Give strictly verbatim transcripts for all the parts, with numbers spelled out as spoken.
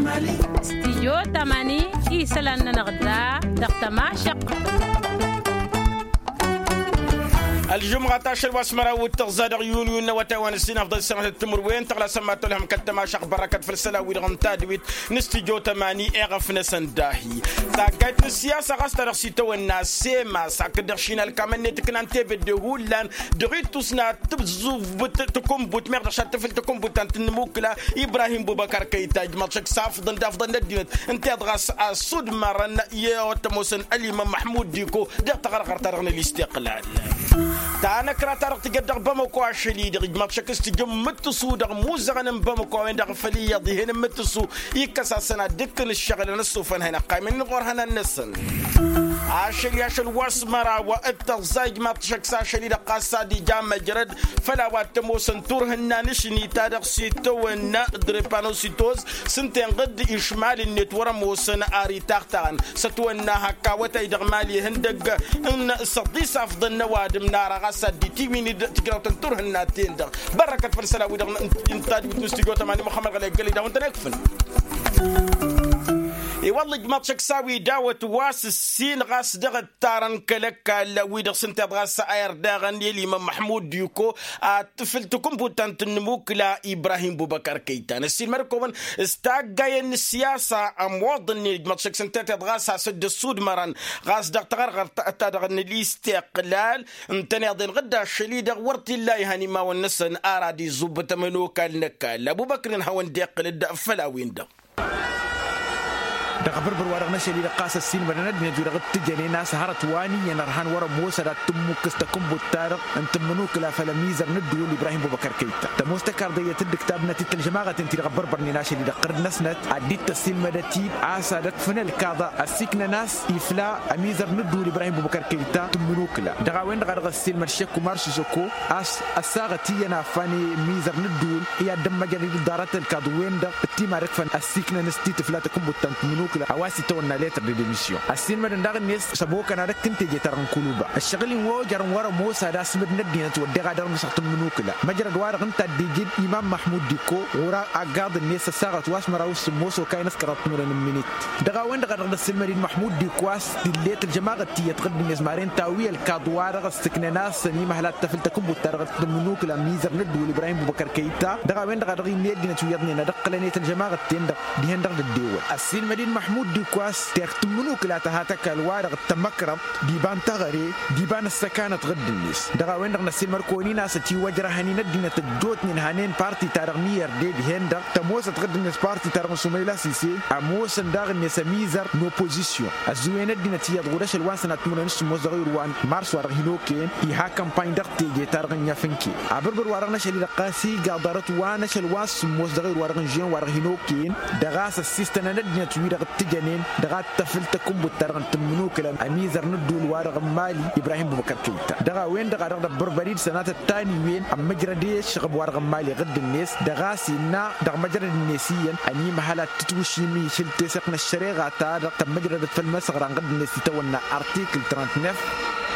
استديو تماني إيسلان نغدا دقتما شق الجمعة عشر واسمرا والتغزاد عيون يون وتوان السنة أفضل سنة التمر وين تغلا سمعت لهم كتما شق بركة في السلا ويرغنتا دويت نستيجو تماني اغف نسنداهي تاكايت السياسة غاستر سيتو الناس سيما ساكدر شينا الكامن نتكن انتي بدهو لان دغيت تسنا تبزوف تكون بوت مغدر شاتفل تكون بوت انت نموكلا إبراهيم بوبكر كيتا جمالشك سافضن دافضن ندينت انت ادغاس السود مرن يوتموسن الإمام محمود ديكو دير تغرغر ترغن الاستقلال تانا كراتار تقدر بمكو عشلي دغ ما بشكست جم متسو دغ موزغن بمكو وين دغ فلي ضهن متسو يكسا سنه دكن الشغل نصو فن هنا قايمين غور هنا النسن عشل ياشل واسمرا والتغزاج ما بشكس عشلي دغ صادي جام جرد فلا واتمو سنتور هنا نشني تادغ سيتو نا دريبانوسيتوز سنتين قد اشمال النتور موسن اري تاختان ستونا هكا وتايدغ مالي هندق ان صديس افضل نوادم نار غسد تيميني تقراو تنتور هناتين دغ بركه فرسلا ودغ انتاج بتنستيغو تماني محمد غلي قال دا وانت نكفن اي والله ما تشكساوي داوت واس السين غاس دغ تارن كلك لا ويدغ سنت غاس اير داغن يلي محمود ديوكو تفلتكم بوتانت نموك لا ابراهيم بوبكر كيتا السين مركوبن استاغاي السياسه اموضن ما تشكس انت غاس سد السود مرن غاس دغ تغرغر تدغ الاستقلال انت ناضي غدا شليد ورت الله هاني ما ونسن ارادي زبت منوك النكال ابو بكر هون ديق الدفلا وين دغ دغ بربر ورغ نشلي لقاس السين برند من جرغت تجني ناس هرت واني ينرهان ورا موسى تمك استكم بوتارق انت منوك لا فلميزر ندو ابراهيم بوبكر كيتا تمستكر ديت الكتاب نتي الجماعه انت غبربر ناشلي دقر نسنت عديت السين مدتي اسادت فن الكاضا السكن ناس يفلا اميزر ندو ابراهيم بوبكر كيتا تمنوك لا دغ وين دغ السين مرشك مارش سوكو اس الساغتي انا فاني ميزر ندو يا دم جري دارت الكادو وين دغ تي مارك فن السكن نستي تفلاتكم بوتانت منوك awasi to na lettre de démission asin madan daga nes sabo kana rakkin te je taran kuluba ashgalin wo jaran wara mosa da smid nadina to daga dar musaqtum munukla majra dwar ganta digid imam mahmud diko wora agad nes sagat wasmara us moso kaynas karat min minit daga wanda daga da silmarin mahmud diko as dillet الجماعه تي تقدم نزمارين تاوي الكادوار غستكنا ناس ني محلات تفلتكم بترغت منوكلا ميزر ندو ابراهيم بوبكر كيتا daga wanda daga ندينا تو يدني ندقلني الجماعه تند دي هندر الدول السلمرين محمود دي كواس تيختمنوك لا تهاتك الوارغ التمكرم دي بان تغري دي بان السكانة غد الناس دغا وين دغنا سيل مركوني ناس تي وجره هني ندينا تجوت من هانين بارتي تارغنير دي دي هندر تموس تغد الناس بارتي تارغ سميلا سيسي اموس دغ الناس ميزر نو بوزيشن ازوين ندينا تي غورش الواسنه تمون نس موس دغير وان مارس ورغ هينوكين يها كامباين دغ تي جي تارغ نيافنكي ابربر ورغنا شلي قاسي قادرت وانا شل واس موس دغير ورغ جين ورغ هينوكين دغاس السيستم ندينا تي دغ تجنين دغات تفلتكم بترغن تمنوك الاميزر ندول وارغ مالي ابراهيم بوبكر كيتا دغا وين دغا دغ بربريد سنه الثاني وين ام مجردي شغب وارغ مالي غد الناس دغاسينا دغ مجرد النسيين اني محلات تتوشي مي شلت سقنا الشريعه تا دغ مجرد في المسغر غد الناس تونا ارتيكل تسعة وثلاثين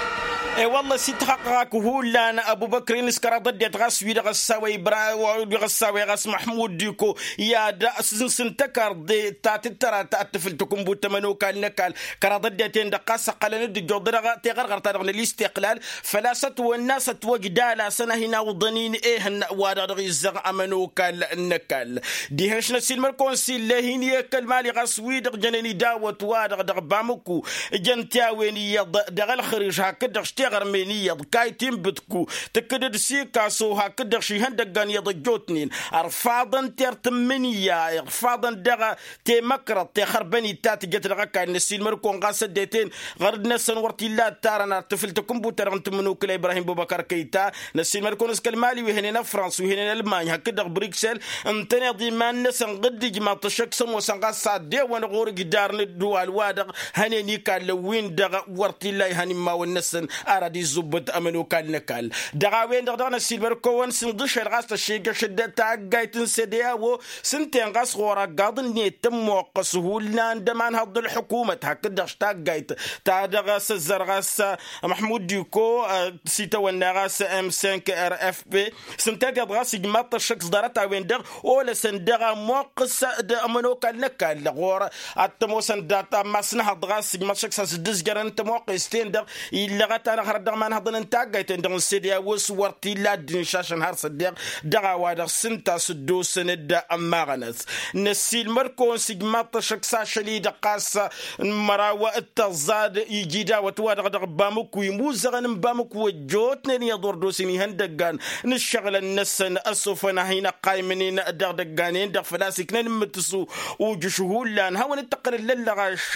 اي والله سيت حقك هو لنا ابو بكر نسكر ضد غاس ويد غساوي برا ويد غساوي غاس محمود ديكو يا دا سنتكر دي تات ترى تاتفلتكم بوتمنو كان نكال كرا ضد تين دقاس قال ند جودر تغرغر ترغ الاستقلال فلاسه والناس توجدالا سنه هنا وضنين ايه وادغ يزغ امنو كان نكال دي هش نسيل مركون سيل لهين يكل مالي غاس ويد جنني داوت وادغ دغ بامكو جنتاوين دغ الخريج هكذا غرمينية كايتين بتكو تكدد سيكاسو هكذا شي هندقان يضجوتنين ارفاضن تيرتمنية ارفاضن دغا تي مكرت تي خرباني تات جت لغاكا نسيل مركون غاسة ديتين غرد نسن ورتي لا تارنا تفلتكم بوتر انت منوك ابراهيم بوبكر كيتا نسيل مركون اسكال مالي وهنا فرنسا وهنا المانيا هكذا بريكسل انتنا ضمان نسن قد جما تشكسم وسنغاسا دي ونغور قدار ندوال وادغ هنيني كان لوين دغا ورتي لا هني ما ونسن أرادي زبط أمنو كال نكال دغاوين دغدغنا سيلبر كون سندش الغاس الشيء شدة تاجايتن سديا و سنتين غاس غورا قاضن نيتم وقصه دمان هاد الحكومة هكذا اشتاقيت تاع غاس الزرغاس محمود ديكو سيتا ونغاس ام خمسة ار اف بي سنتاق غاس جماط الشخص دارتا وين دغ ولا سندغا موقس امنو كالنكا لغور اتمو سنداتا مسنا هاد غاس جماط شخص سدس جرنت موقستين دغ الا غتا خرد مان هاد نتاقيت دغ سيديا وسورتي لا دنشاشن هار صديق دغا وادغ سنتا سدو سند اماغنس نسيل مركون سجماط شخص شليد قاس مراوة التزاد يجيدا وتوادغ دغ بامك ويموزغن بامك وجوتني يدور دوسيني هندقان نشغل النسن أسوفنا هنا قايمين دغ دقانين دغ فلاسكنين متسو وجشهول لان هون التقر للغاش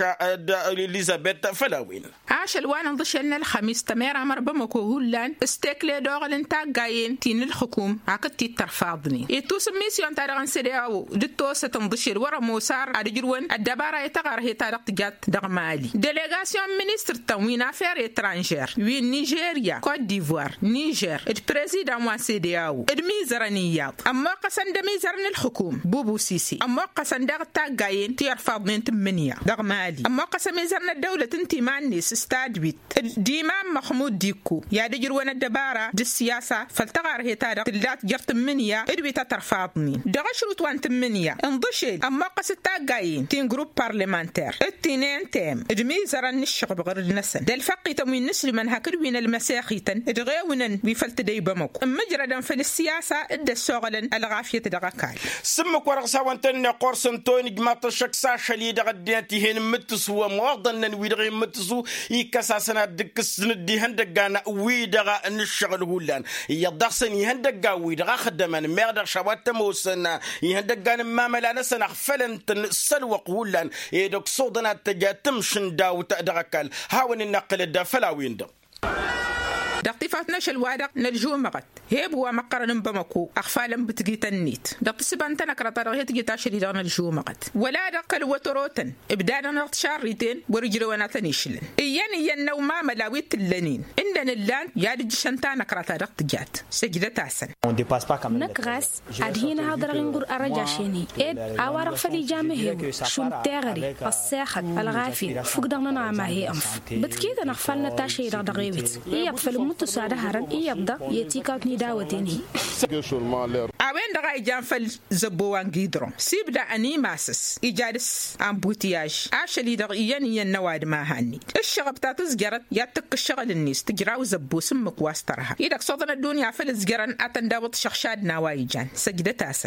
إليزابيث فلاوين عاش الوان انضشلنا الخميس تمير عمر بامك وهولان استيكلي دوغ الانتاقاين تين الحكوم عقدتي ترفاضني يتوس ميسيون تارغن سريعو دتو ستنضشل ورا موسار أرجروان الدبارة يتغار هي تارق جات دغ مالي ديليغاسيون مينستر تموين افير اترانجير وين نيجيريا كوت ديفوار نيجر البريزيدان وان سيدياو الميزرانيات اما قسن دميزرن الحكوم بوبو سيسي اما قسن دغ تاغاين تيرفض من تمنيا دغ مالي اما قسم ميزرن الدولة انتي مانيس استاد بيت ديمام محمود ديكو يا دجروان الدبارة دي السياسة فالتغار هي تارق تلات جرت منيا ادوي تترفاضني دغ شروط وان تمنيا انضشل اما قس تاغاين تين جروب بارلمانتير التنين تام ادميزرن الشغب غير النسن دل فقي تموين نسل من هكر وين المساخيتن ادغاونا بفلت دي بمك مجردا في السياسة ادى الشغل الغافية دغاكاي سمك ورغسا وانتن قرصن توين جماط الشكسا شليد غدياتي هين متسو وموضن ويدغي متسو يكساسنا دكسن دي هندقانا ويدغا نشغل هولان يضغسن يهندقا ويدغا خدمان ميردغ شوات موسنا يهندقانا ماملا نسنا فلنتن سلوق هولان يدوك صودنا تجاتم شنداو تدغكال هاون النقل الدا فلاوين دغ دقيفتنا شلوادق نرجو مقت هيب هو مقرن بمكو أخفالم بتجيت النيت دق سبانتنا كرتارغيت جيتا شريدا نرجو مقت ولا دقل وتروتن إبدانا نغتشاريتين ورجلونا تنيشلن إيان ينو ما ملاويت اللنين إننا اللان يادج شنتانا كرتارغ تجات سجدة تاسن نكغاس أدهين هذا غنقر أرجاشيني إد أوارق فلي جامه شون تغري الساخت الغافي فقدنا نعمه هي أنف بتكيد نغفلنا تاشيدا دغيوت يقفل متصادة هرن يبدأ يتيكاوتني داوتيني أوين دغاي جانفل زبوان جيدرو سيبدا أني ماسس إجادس أمبوتياج عشلي دغيان ينواد ما هاني الشغب تاتز جرت يتك الشغل الناس تجراو زبو سمك واسترها إذا صدنا الدنيا فلز جرن أتنداوت شخشاد نوايجان سجدة تاسن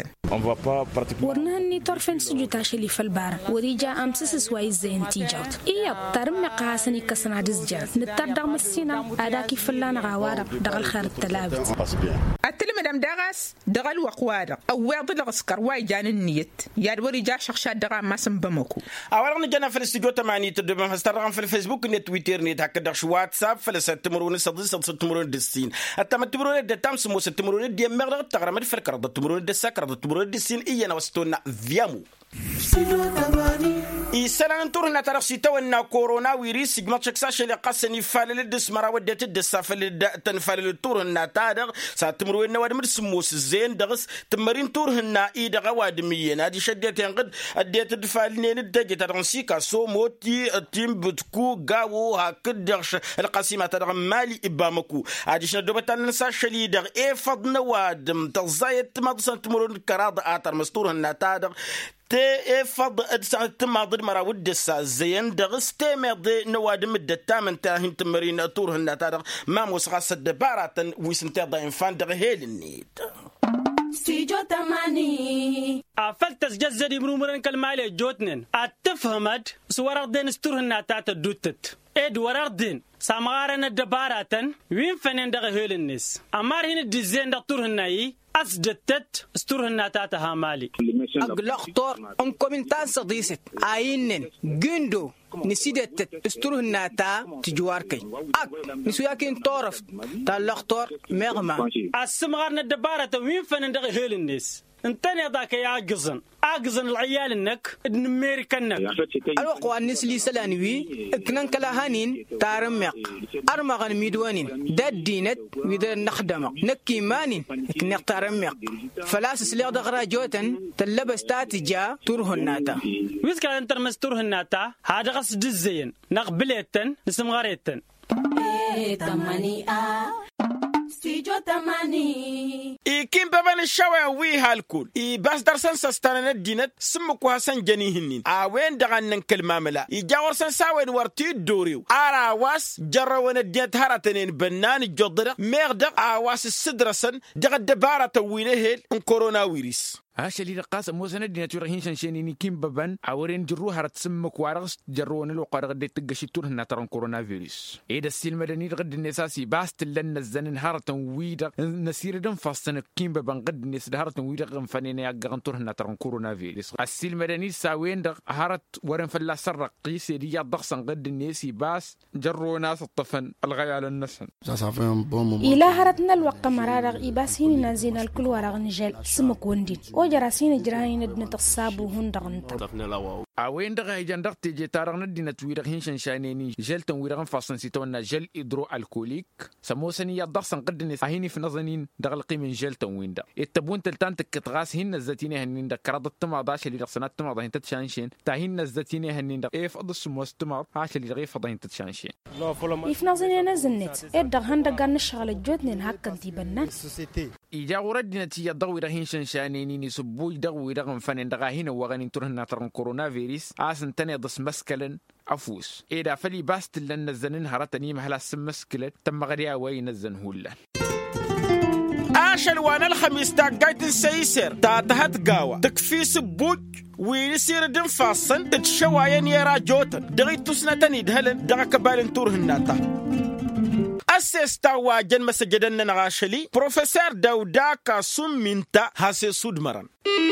ورنهني طرفين سجوتاشلي في البار وريجا أمسس سواي زين تيجوت إياب ترم قاسني كسنا دزجر نتردغ مسينا أداكي فلان غوارق دغل خير التلاوت التلمدم دغس دغل وقوارق أو واض الغسكر وايجان النيت ياد وريجا شخشاد دغا ما سنبمكو أولا نجانا في الاستوديو تمانية تدبم هسترغم في الفيسبوك نت تويتر نت هكا دغش واتساب فلسة تمرون صديس صديس تمرون دستين التم تمرون دتام سموس تمرون دي مغرق تغرم الفرق رضا تمرون دساك رضا تمرون دسين إيانا وستونا فيامو إيسالان تورنا ترى سيتو إن كورونا ويريس جمع شخص اللي قاسني فعل الدس مرة وديت الدس فعل تنفعل التورنا تادر ساتمرو إن وادم السموس زين دغس تمرين تورنا إيد غواد مية هذه شدة ينقد الديت الدفاعلين الدجة ترانسيكا سو موتي التيم بتكو جاو هكذاش القسيمة ترى مالي إبامكو هذه شنو دوبتان نسا شليدر إيه فضنا وادم تزايد ما تصنت تمرون كراد آتر مستورنا تادر تي فض تماضي مراود السا زين دغس تماضي نوادم الدتام تاهين تمرين تورهن تارغ ما موسغاس الدبارة ويسنتي ضاين فان دغ هيل النيد استيجو تماني أفلتس جزري مرومرن كالمالي جوتنن أتفهمد سوارغدين استورهن تاتا دوتت إد وراغدين سامغارن الدبارة وين فنين دغ هيل النس أمار هين الديزين دغتورهن اي أسجدت استورهن تاتا هامالي أغلقتور أم كومنتان صديست آينن جندو نسيدت استورهن تا تجواركي أك نسوياكين طورف تالقتور مغما السمغارن الدبارة وين فنين دغ هيل النس انتني ذاك يا قزن أقزن العيال إنك نميركنك الوقوع النسلي سلانوي كنن كلاهانين تارمق أرمغن ميدوانين داد دينت ويدا نخدمق نكي مانين كنق تارمق فلاس سليق دغرا جوتن تلبس تاتجا تورهن ناتا ويسك أنت مستورهن ناتا هذا قصد الزين نقبلتن نسمغاريتن Studio Tamani. I kim baban shawa wi halkul. I bas darsan sastana dinat summu ko hasan janihinin. A wen dagan nan kalmamala. I jawarsan sawen warti doriw. Ara was jarrawana diat haratanen bannan jodra merda awas sidrasan daga dabara tawile hel un coronavirus. هاشلي رقاص موسنا دينا تورهين شنشيني كيم بابان عورين جروها رتسمك وارغس جرونا الوقار غدي تقشي تورهنا ترى كورونا فيروس إذا السيل مدني غد النساسي باست لنا الزن هارة ويدا نسير دم فاستنا كيم بابان غد الناس هارة ويدا غنفنينا يقعن تورهنا ترى كورونا فيروس السيل مدني ساوين دغ هارة ورن فلا سر قيس ريا ضغصن غد الناس باس جرونا الطفن الغاية على النسن إلى هارتنا الوقت مرارغ إباسين نازين الكل ورغ نجال سمك وندين جراسين جراين ندن تصابو هندغنتا أوين دغه جندق تيجي تارغ ندنا تويرغ هين شانيني جل تنويرغ فاصن سيتونا جل إدرو الكوليك سموسني يضخن قدني هيني في نظنين دغل قيمن جل تنوين دا التبون تلتان تكتغاس هين الزتينه هنين دا كرد التماضاش اللي رسنات تماض هين تتشانشين تا هين الزتينه هنين دا اف ادو سموس تماض عاش اللي رغي فض هين تتشانشين في نظني نزنت ادغ هندغ نشغل جودن هكن تيبنا إيجا وردنا تي يضوي رهين شانيني نسبوي دغوي رغم فنن دغا هنا وغن ترهنا ترن كورونا فيروس آسن تاني ضس مسكلن أفوس إذا فلي باست لن نزنن هرتني مهلا سم مسكلن تم غريا وين نزن هولا عاشل وانا الخميس تاقايت السيسر تاتهت قاوة تكفي سبوج ويسير دم فاصن تتشواين يرا جوتن دغي تسنتني دهلن دغا كبالن تورهنا تا أسستا واجن مسجدنا نغاشلي بروفيسور داوداكا سمينتا هاسي سودمران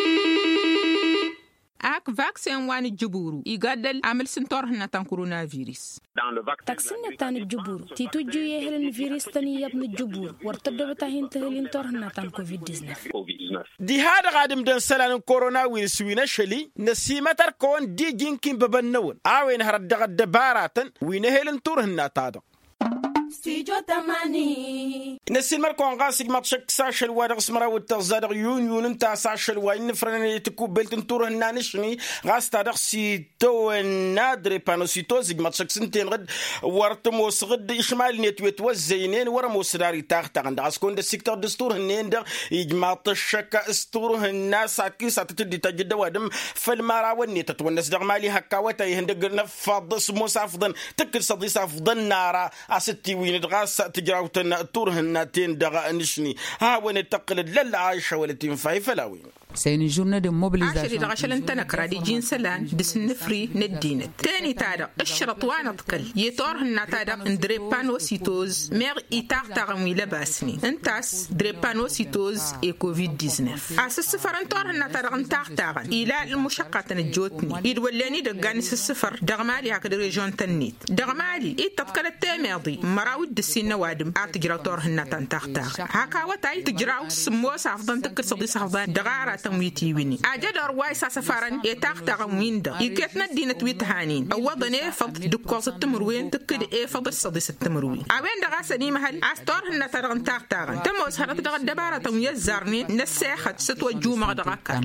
أك فاكسين وان الجبورو يقدل عمل سنتور هنا تان كورونا فيروس تاكسين تان الجبورو تيتو جو يهلن فيروس تاني يبن الجبور وارتدو بتاهين تهلين تور هنا تان كوفيد تسعة عشر دي هذا غادم دان سلان كورونا فيروس وينشلي نسيمة تركون دي جينكين ببنون آوين هرد غد باراتن وينهلن تور هنا تادو Studio Tamani. نسيل مركون غاسق ما تشك ساشل وادغ سمرا والتغزادغ يون يون انتا ساشل وين فرني تكو بلتن تور النانشني غاس تادغ سي تو نادري بانوسيتوزيك ما تشك سنتين غد ورتمو سغد إشمال نيتويت وزينين ورمو سداري تاغ تاغن دغاس كون دا سيكتور دستور هنين دغ يجمع تشك استور الناس ساكي ساتتدي تجد وادم فالمارا وني تتونس دغ مالي هكا وتاي هندق نفض سمو سافضن تكر صدي سافضن نارا أستي وين دغاس تجراوتنا تورهن تين دغا نشني ها وين تقلد للا عايشة ولا تنفعي فلاوين C'est une journée de mobilisation. عشرة دغشل انت نكرا دي جين سلان دس النفري ندينت تاني تادا الشرط وانا تقل يطورهن تادا اندريبانو سيتوز مير ايتاق تاغمي لباسني انتاس دريبانو سيتوز اي كوفيد تسعة عشر السفر انتورهن تادا انتاق تاغن الى المشقة تنجوتني يدولاني دقانس السفر دغمالي هكذا ريجون تنيت دغمالي اي تتقل التاميضي مراود دسين نوادم اتجراو تورهن تنتاق تاغن هكا وتاي تجراو سموس عفضان تكر صدي صفضان دغارة تمويتي ويني أجد أرواي سافرن يتاخد ويندا يكتنا دينة تويتهانين أوضني فض دكوز التمروين تكد إيه فض الصديس التمروين أوين دغاسني محل أستور هن ترغن تاختاغن تموز هرت دغ دبارة تمويز زارني نساخت ستوجو مغدغاكا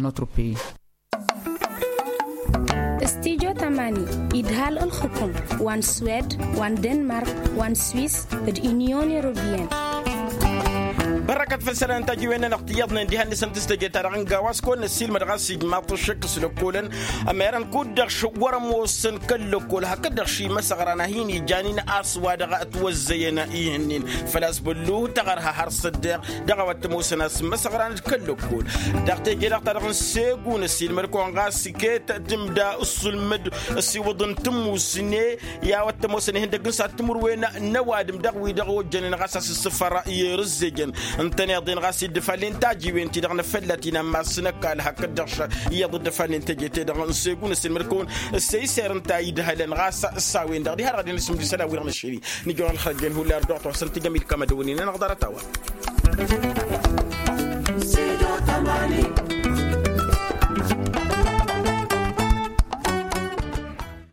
استيجو تماني إدهال الحكم وان سويد وان دنمارك وان سويس اليونيون أوروبيين بركة فلسرة أنت جوينا نقطيضنا دي هني سنتس تجيتا رانجا واسكون السيل مدغاسي ما تشك سلوكولن أما يران كودخ ورموسن كلكول هكذا شيء مسغرنا هيني جانين أسوا دغا توزينا إيهنين فلاس بلو تغرها حرص الدغ دغا واتموسنا مسغرنا كلكول دغتي جي دغتا دغن سيقون السيل مركون غاسي كيت تمدا السلمد السيوضن تموسني يا واتموسني هندقن ساتمروينا نوادم دغوي دغو جنين غاساس السفر يرزجن انتني ضين غاسي دفالين تاجي وين تي دغنا فلاتينا ما سنكال هكذا يضد دفالين تجي تي دغن سيقون السلمركون السيسير نتا يدهلن غاسا الساوين دغ دي هر غادي نسم دي سلا ويرن الشيري نيجي نخرجين هو لار دوطو سنتي جميل كما دوني نقدر تاوا